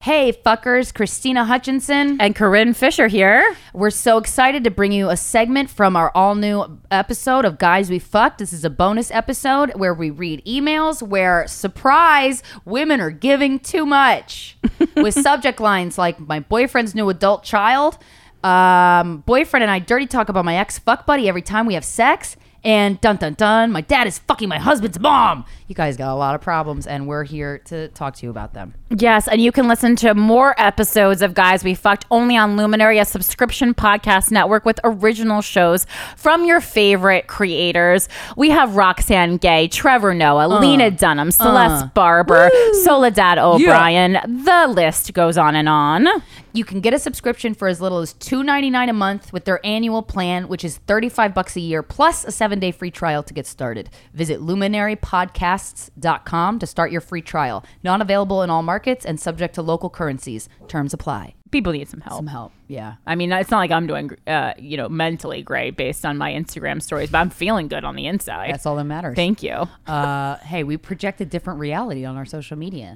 Hey, fuckers, Christina Hutchinson and Corinne Fisher here. We're so excited to bring you a segment from our all-new episode of Guys We Fucked. This is a bonus episode where we read emails where, surprise, women are giving too much. With subject lines like, my boyfriend's new adult child, boyfriend and I dirty talk about my ex-fuck buddy every time we have sex, and dun dun dun, my dad is fucking my husband's mom. You guys got a lot of problems, and we're here to talk to you about them. Yes, and you can listen to more episodes of Guys We Fucked only on Luminary, a subscription podcast network with original shows from your favorite creators. We have Roxane Gay, Trevor Noah, Lena Dunham, Celeste Barber, Soledad O'Brien. Yeah. The list goes on and on. You can get a subscription for as little as $2.99 a month with their annual plan, which is $35 a year, plus a 7-day free trial to get started. Visit luminarypodcasts.com to start your free trial. Not available in all markets and subject to local currencies. Terms apply. People need some help. Some help, yeah. I mean, it's not like I'm doing, mentally great based on my Instagram stories, but I'm feeling good on the inside. That's all that matters. Thank you. Hey, we project a different reality on our social media.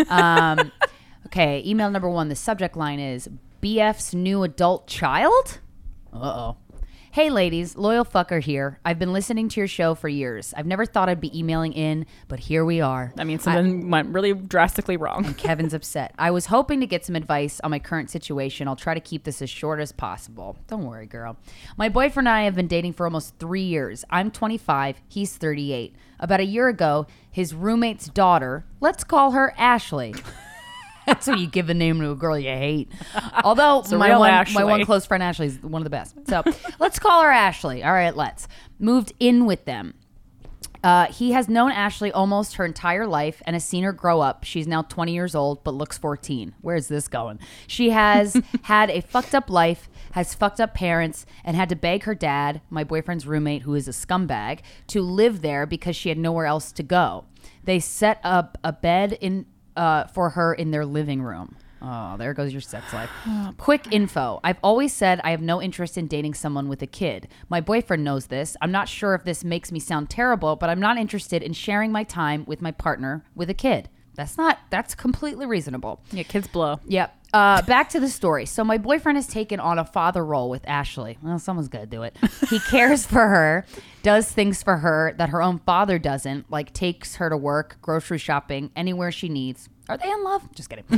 Okay, email number 1. The subject line is BF's new adult child? Uh-oh. Hey, ladies, loyal fucker here. I've been listening to your show for years. I've never thought I'd be emailing in, but here we are. I mean, something went really drastically wrong. And Kevin's upset. I was hoping to get some advice on my current situation. I'll try to keep this as short as possible. Don't worry, girl. My boyfriend and I have been dating for almost 3 years. I'm 25. He's 38. About a year ago, his roommate's daughter, let's call her Ashley. That's when you give a name to a girl you hate. Although my one close friend Ashley is one of the best. So let's call her Ashley. All right, let's. Moved in with them. He has known Ashley almost her entire life and has seen her grow up. She's now 20 years old, but looks 14. Where's this going? She has had a fucked up life, has fucked up parents, and had to beg her dad, my boyfriend's roommate, who is a scumbag, to live there because she had nowhere else to go. They set up a bed for her in their living room. Oh, there goes your sex life. Quick info. I've always said I have no interest in dating someone with a kid. My boyfriend knows this. I'm not sure if this makes me sound terrible, but I'm not interested in sharing my time with my partner with a kid. That's completely reasonable. Yeah, kids blow. Yep. Back to the story. So my boyfriend has taken on a father role with Ashley. Well, someone's got to do it. He cares for her, does things for her that her own father doesn't, like takes her to work, grocery shopping, anywhere she needs. Are they in love? Just kidding.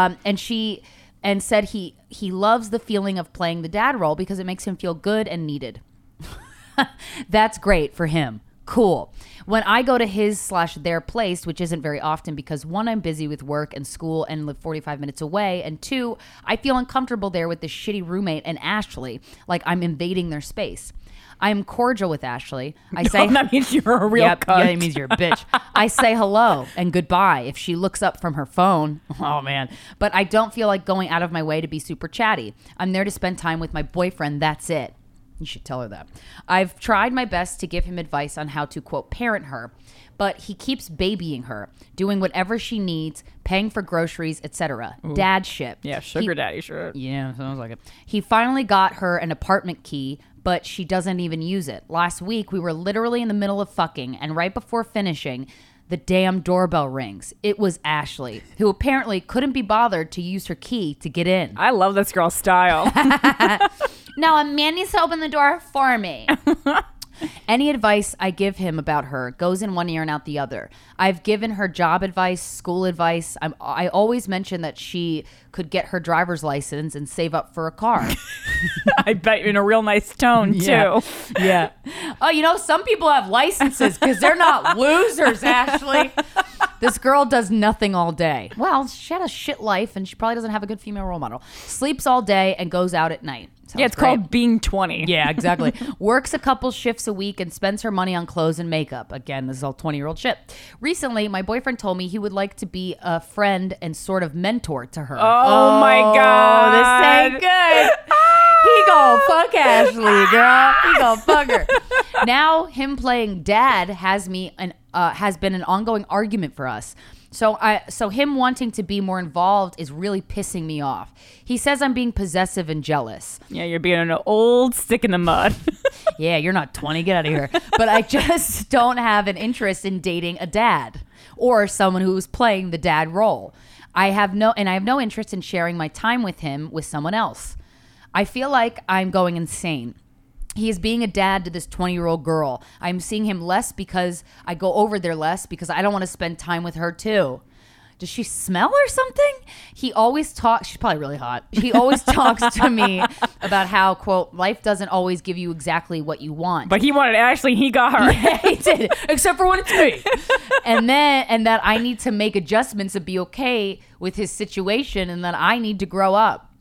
And said he loves the feeling of playing the dad role because it makes him feel good and needed. That's great for him. Cool. When I go to his/their place, which isn't very often because 1, I'm busy with work and school and live 45 minutes away, and 2, I feel uncomfortable there with this shitty roommate and Ashley, like I'm invading their space. I am cordial with Ashley. I say that means you're a real cunt. Yeah, it means you're a bitch. I say hello and goodbye if she looks up from her phone. Oh, man. But I don't feel like going out of my way to be super chatty. I'm there to spend time with my boyfriend. That's it. You should tell her that. I've tried my best to give him advice on how to, quote, parent her, but he keeps babying her, doing whatever she needs, paying for groceries, etc. Dad shit. Yeah, sugar daddy shit. Yeah, sounds like it. He finally got her an apartment key, but she doesn't even use it. Last week, we were literally in the middle of fucking, and right before finishing, the damn doorbell rings. It was Ashley, who apparently couldn't be bothered to use her key to get in. I love this girl's style. No, a man needs to open the door for me. Any advice I give him about her goes in one ear and out the other. I've given her job advice, school advice. I always mention that she could get her driver's license and save up for a car. I bet in a real nice tone, too. Yeah. Oh, some people have licenses because they're not losers, Ashley. This girl does nothing all day. Well, she had a shit life and she probably doesn't have a good female role model. Sleeps all day and goes out at night. Sounds it's great. Called being 20. Yeah, exactly. Works a couple shifts a week and spends her money on clothes and makeup. Again, this is all 20-year-old shit. Recently, my boyfriend told me he would like to be a friend and sort of mentor to her. Oh my God. This ain't good. He gon' fuck Ashley, girl. He gon' fuck her. Now, him playing dad has been an ongoing argument for us. So him wanting to be more involved is really pissing me off. He says I'm being possessive and jealous. Yeah, you're being an old stick in the mud. Yeah, you're not 20. Get out of here. But I just don't have an interest in dating a dad or someone who's playing the dad role. I have no interest in sharing my time with him with someone else. I feel like I'm going insane. He is being a dad to this 20-year-old girl. I'm seeing him less because I go over there less because I don't want to spend time with her too. Does she smell or something? He always talks. She's probably really hot. He always talks to me about how, quote, life doesn't always give you exactly what you want. But he wanted Ashley. He got her. Yeah, he did. Except for when it's me. And that I need to make adjustments and be okay with his situation, and that I need to grow up.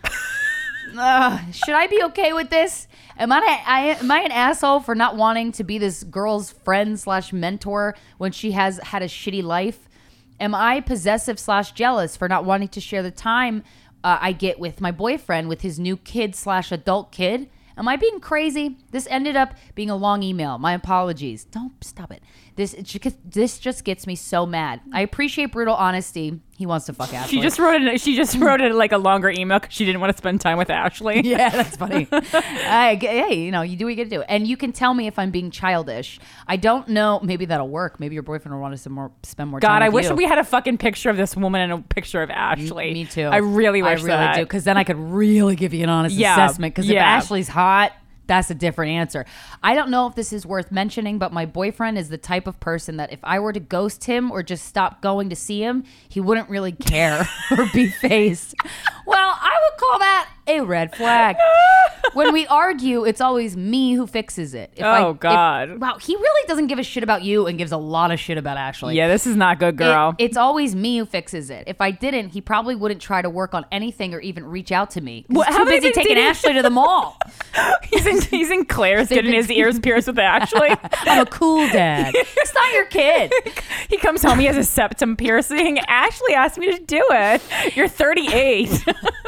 Should I be okay with this? Am I an asshole for not wanting to be this girl's friend / mentor when she has had a shitty life? Am I possessive / jealous for not wanting to share the time I get with my boyfriend with his new kid / adult kid? Am I being crazy? This ended up being a long email. My apologies. Don't stop it. This just gets me so mad. I appreciate brutal honesty. He wants to fuck Ashley. She just wrote it like a longer email because she didn't want to spend time with Ashley. Yeah, that's funny. Hey, you do what you gotta do. And you can tell me if I'm being childish. I don't know. Maybe that'll work. Maybe your boyfriend will want to spend more time God, with I wish you. we had a fucking picture of this woman and a picture of Ashley. Me too. I really wish that. do, because then I could really give you an honest assessment. Because if Ashley's hot, that's a different answer. I don't know if this is worth mentioning, but my boyfriend is the type of person that if I were to ghost him or just stop going to see him, he wouldn't really care or be phased. Well, I would call that a red flag. When we argue, it's always me who fixes it. God. Wow, he really doesn't give a shit about you and gives a lot of shit about Ashley. Yeah, this is not good, girl. It's always me who fixes it. If I didn't, he probably wouldn't try to work on anything or even reach out to me. He's too busy taking Ashley to the mall. He's in Claire's getting his ears pierced with Ashley. I'm a cool dad. It's not your kid. He comes home, he has a septum piercing. Ashley asked me to do it. You're 38.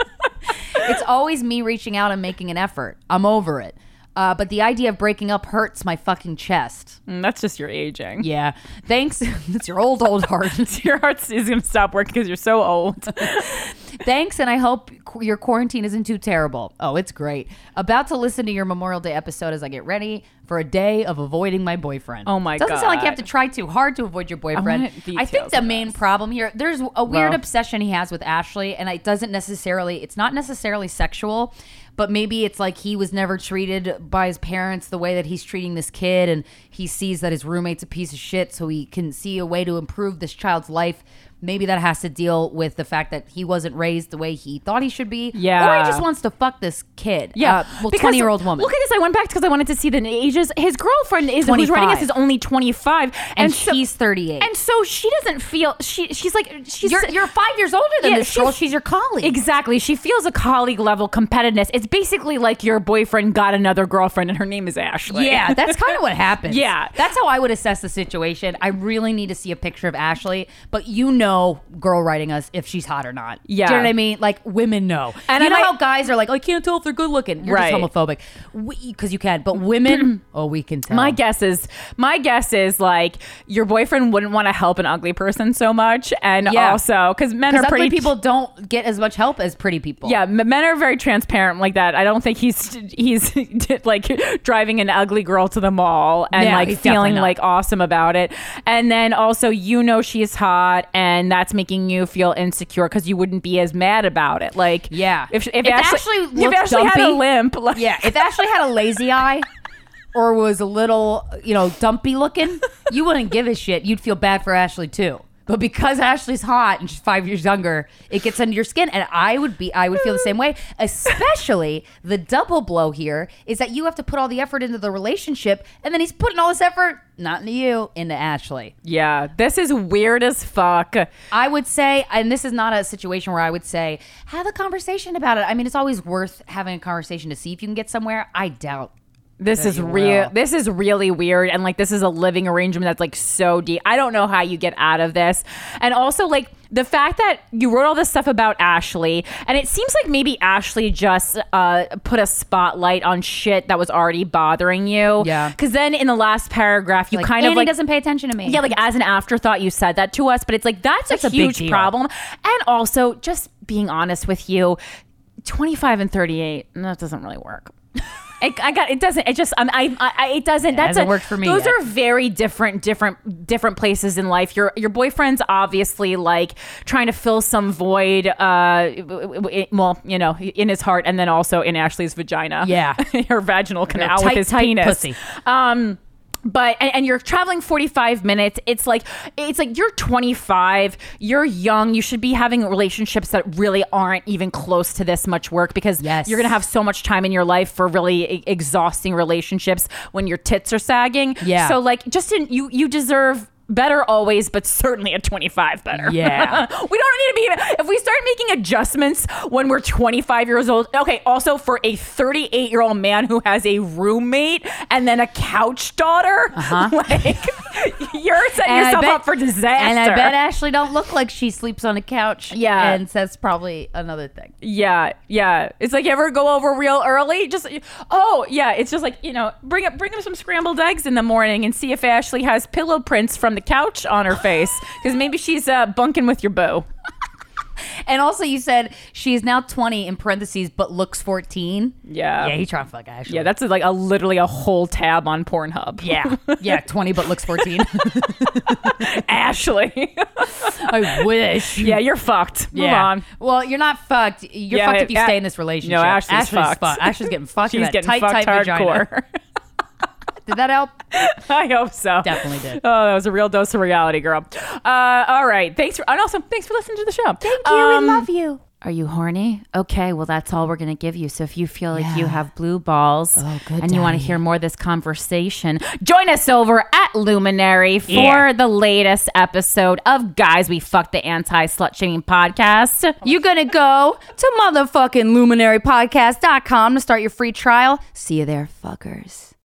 It's always me reaching out and making an effort. I'm over it. But the idea of breaking up hurts my fucking chest. That's just your aging. Yeah. Thanks. It's your old heart. Your heart is going to stop working because you're so old. Thanks, and I hope your quarantine isn't too terrible. Oh, it's great. About to listen to your Memorial Day episode as I get ready for a day of avoiding my boyfriend. Oh my God. Doesn't sound like you have to try too hard to avoid your boyfriend. I think the main problem here, there's a weird obsession he has with Ashley, and it's not necessarily sexual, but maybe it's like he was never treated by his parents the way that he's treating this kid, and he sees that his roommate's a piece of shit, so he can see a way to improve this child's life. Maybe that has to deal with the fact that he wasn't raised the way he thought he should be. Yeah. Or he just wants to fuck this kid. Yeah. 20-year-old woman. Look at this. I went back because I wanted to see the ages. His girlfriend who's writing us is only 25. And she's 38. And so she doesn't feel, she's like, You're 5 years older than this girl. She's your colleague. Exactly. She feels a colleague level competitiveness. It's basically like your boyfriend got another girlfriend and her name is Ashley. Yeah, that's kind of what happens. Yeah. That's how I would assess the situation. I really need to see a picture of Ashley, but girl writing us if she's hot or not. Yeah. Do you know what I mean? Like, women know. And you know how guys are like, I can't tell if they're good looking. You're just homophobic. Because you can. But women, we can tell. My guess is like your boyfriend wouldn't want to help an ugly person so much. And also, because men are pretty... ugly people don't get as much help as pretty people. Yeah, men are very transparent like that. I don't think he's like driving an ugly girl to the mall and feeling like awesome about it. And then also, she's hot and that's making you feel insecure because you wouldn't be as mad about it. Like, if Ashley had a limp, if Ashley had a lazy eye or was a little, dumpy looking, you wouldn't give a shit. You'd feel bad for Ashley too. But because Ashley's hot and she's 5 years younger, it gets under your skin. And I would feel the same way. Especially the double blow here is that you have to put all the effort into the relationship, and then he's putting all this effort, not into you, into Ashley. Yeah, this is weird as fuck. I would say, and this is not a situation where I would say, have a conversation about it. I mean, it's always worth having a conversation to see if you can get somewhere. I doubt. This is real. This is really weird. And like, this is a living arrangement that's like so deep. I don't know how you get out of this. And also like the fact that you wrote all this stuff about Ashley, and it seems like maybe Ashley just put a spotlight on shit that was already bothering you. Yeah. Because then in the last paragraph, you kind of like, doesn't pay attention to me. Yeah, like as an afterthought, you said that to us, but it's like, that's a huge problem. And also just being honest with you, 25 and 38, that doesn't really work. I got it. Doesn't it? Just it doesn't. That hasn't worked for me Those yet. are very different places in life. Your boyfriend's obviously like trying to fill some void. Well, you know, in his heart, and then also in Ashley's vagina. Yeah, her vaginal canal with his tight penis. pussy. But and you're traveling 45 minutes. It's like you're 25, you're young. You should be having relationships that really aren't even close to this much work, because you're gonna have so much time in your life for really exhausting relationships when your tits are sagging. Yeah. So like, you deserve better always, but certainly at 25 better. Yeah. We don't need to be, if we start making adjustments when we're 25 years old. Okay, also for a 38-year-old man who has a roommate and then a couch daughter, like you're setting yourself up for disaster. And I bet Ashley don't look like she sleeps on a couch. Yeah. And that's probably another thing. Yeah. It's like, you ever go over real early? It's just like, you know, bring up some scrambled eggs in the morning and see if Ashley has pillow prints from the couch on her face, because maybe she's bunking with your boo. And also, you said she's now 20 in parentheses, but looks 14. Yeah. Yeah, he's trying to fuck Ashley. Yeah, that's like literally a whole tab on Pornhub. Yeah, 20 but looks 14. Ashley. I wish. Yeah, you're fucked. Move on. Well, you're not fucked. You're fucked if you stay in this relationship. No, Ashley's fucked. Ashley's getting fucked. She's in that getting tight, fucked tight hardcore. vagina. Did that help? I hope so. Definitely did. Oh, that was a real dose of reality, girl. All right. Thanks for listening to the show. Thank you. We love you. Are you horny? Okay, well, that's all we're going to give you. So if you feel like you have blue balls and you want to hear more of this conversation, join us over at Luminary for the latest episode of Guys We Fuck, the Anti-Slut Shaming Podcast. You're going to go to motherfucking luminarypodcast.com to start your free trial. See you there, fuckers.